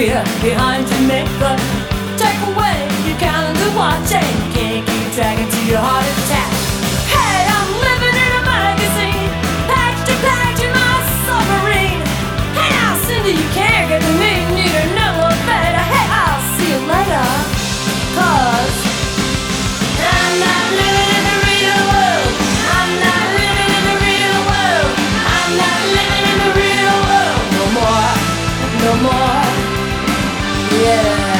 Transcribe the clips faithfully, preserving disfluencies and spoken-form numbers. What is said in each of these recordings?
Korea, behind Jamaica. Take away your calendar watching, can't keep dragging to your heart attack. Hey, I'm living in a magazine, page to page in my submarine. Hey now, Cindy, you can't get to me, need an elevator. Hey, I'll see you later, cause I'm not living in the real world. I'm not living in the real world. I'm not living in the real world no more, no more. Yeah.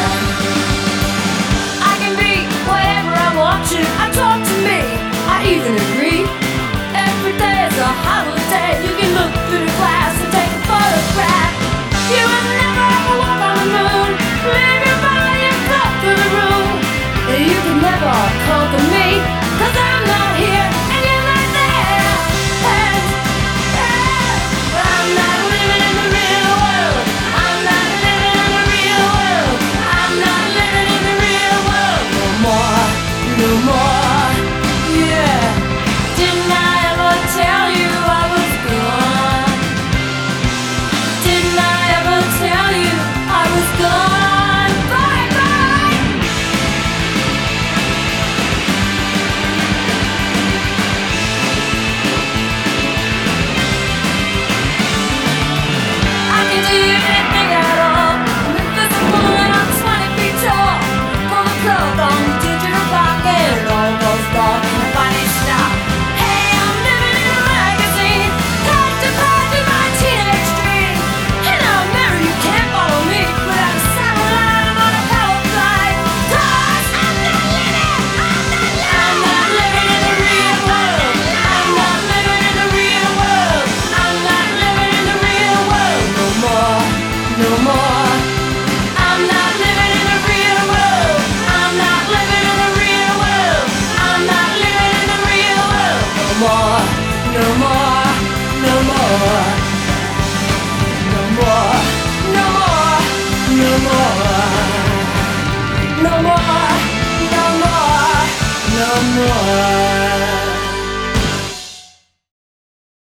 I can be whatever I want to. I talk to me, I even agree. Every day is a holiday. You can look through the glass and take a photograph. You will never ever walk on the moon. Leave your body and float through the room. You can never conquer me, cause I'm not here and you're not there. And yeah, I'm not living in the real world. I'm not living in the real world. I'm not living in the real world no more, no more. Yeah. Didn't I ever tell you I was gone? Didn't I ever tell you I was gone? Bye bye. I can do anything at all. I'm invisible and I'm twenty feet tall. Pull the plug on the digital clock and it all goes dark and the body stop. Hey, I'm living in a magazine, page to page in my teenage dream. And now, Mary, you can't follow me without a satellite. I'm on a power flight, cause I'm not living, I'm not living, I'm not living in the real world. I'm not living in the real world. I'm not living in the real world no more, no more. I'm not living in the real world. I'm not living in the real world. I'm not living in the real world no more, no more, no more, no more, no more, no more, no more.